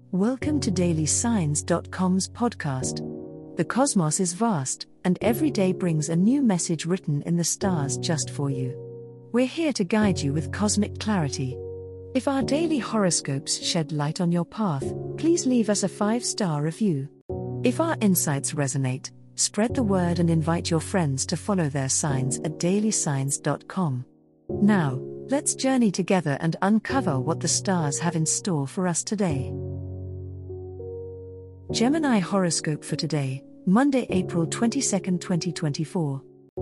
Welcome to DailySigns.com's podcast. The cosmos is vast, and every day brings a new message written in the stars just for you. We're here to guide you with cosmic clarity. If our daily horoscopes shed light on your path, please leave us a 5-star review. If our insights resonate, spread the word and invite your friends to follow their signs at DailySigns.com. Now, let's journey together and uncover what the stars have in store for us today. Gemini horoscope for today, Monday, April 22, 2024.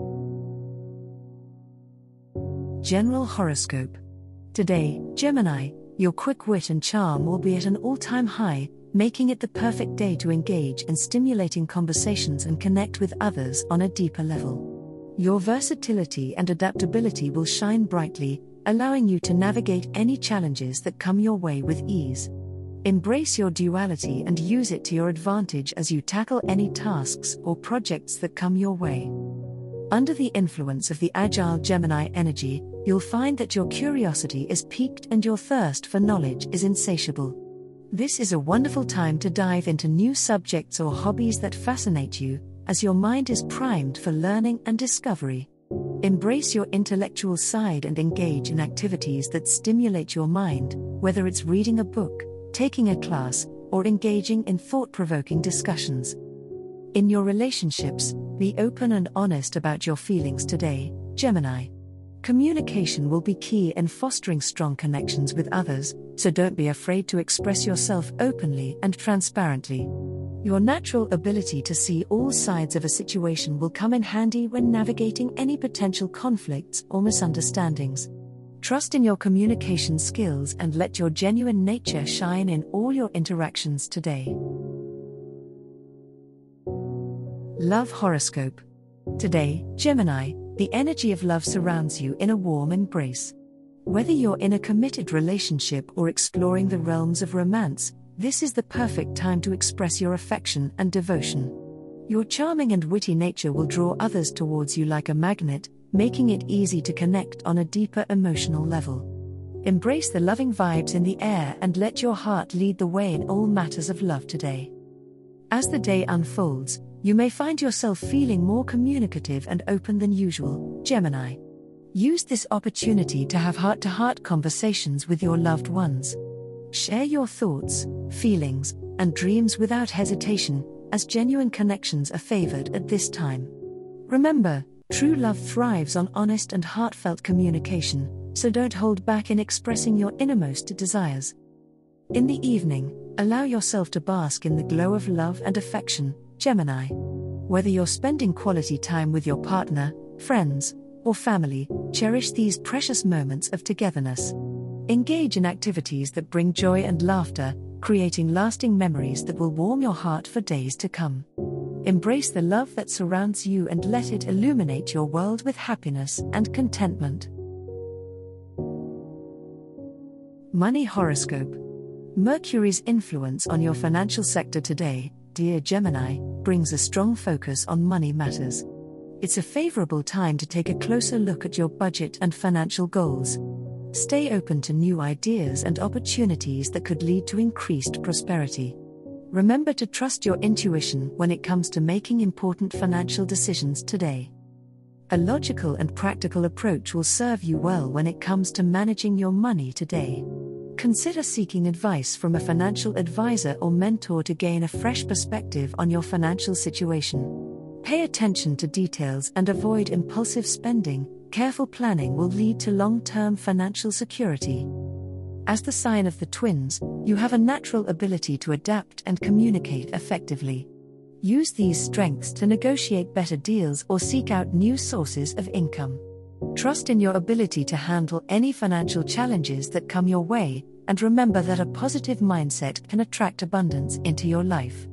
General horoscope. Today, Gemini, your quick wit and charm will be at an all-time high, making it the perfect day to engage in stimulating conversations and connect with others on a deeper level. Your versatility and adaptability will shine brightly, allowing you to navigate any challenges that come your way with ease. Embrace your duality and use it to your advantage as you tackle any tasks or projects that come your way. Under the influence of the agile Gemini energy, you'll find that your curiosity is piqued and your thirst for knowledge is insatiable. This is a wonderful time to dive into new subjects or hobbies that fascinate you, as your mind is primed for learning and discovery. Embrace your intellectual side and engage in activities that stimulate your mind, whether it's reading a book, taking a class, or engaging in thought-provoking discussions. In your relationships, be open and honest about your feelings today, Gemini. Communication will be key in fostering strong connections with others, so don't be afraid to express yourself openly and transparently. Your natural ability to see all sides of a situation will come in handy when navigating any potential conflicts or misunderstandings. Trust in your communication skills and let your genuine nature shine in all your interactions today. Love horoscope. Today, Gemini, the energy of love surrounds you in a warm embrace. Whether you're in a committed relationship or exploring the realms of romance, this is the perfect time to express your affection and devotion. Your charming and witty nature will draw others towards you like a magnet, making it easy to connect on a deeper emotional level. Embrace the loving vibes in the air and let your heart lead the way in all matters of love today. As the day unfolds, you may find yourself feeling more communicative and open than usual, Gemini. Use this opportunity to have heart-to-heart conversations with your loved ones. Share your thoughts, feelings, and dreams without hesitation, as genuine connections are favored at this time. Remember, true love thrives on honest and heartfelt communication, so don't hold back in expressing your innermost desires. In the evening, allow yourself to bask in the glow of love and affection, Gemini. Whether you're spending quality time with your partner, friends, or family, cherish these precious moments of togetherness. Engage in activities that bring joy and laughter, creating lasting memories that will warm your heart for days to come. Embrace the love that surrounds you and let it illuminate your world with happiness and contentment. Money horoscope. Mercury's influence on your financial sector today, dear Gemini, brings a strong focus on money matters. It's a favorable time to take a closer look at your budget and financial goals. Stay open to new ideas and opportunities that could lead to increased prosperity. Remember to trust your intuition when it comes to making important financial decisions today. A logical and practical approach will serve you well when it comes to managing your money today. Consider seeking advice from a financial advisor or mentor to gain a fresh perspective on your financial situation. Pay attention to details and avoid impulsive spending. Careful planning will lead to long-term financial security. As the sign of the twins, you have a natural ability to adapt and communicate effectively. Use these strengths to negotiate better deals or seek out new sources of income. Trust in your ability to handle any financial challenges that come your way, and remember that a positive mindset can attract abundance into your life.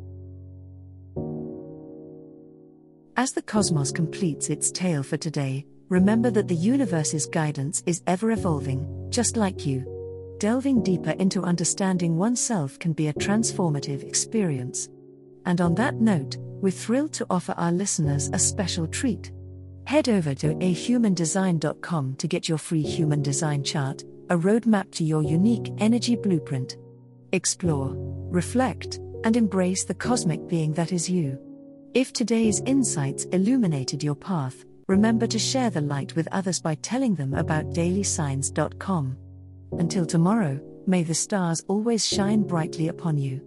As the cosmos completes its tale for today, remember that the universe's guidance is ever evolving, just like you. Delving deeper into understanding oneself can be a transformative experience. And on that note, we're thrilled to offer our listeners a special treat. Head over to ahumandesign.com to get your free human design chart, a roadmap to your unique energy blueprint. Explore, reflect, and embrace the cosmic being that is you. If today's insights illuminated your path, remember to share the light with others by telling them about dailysigns.com. Until tomorrow, may the stars always shine brightly upon you.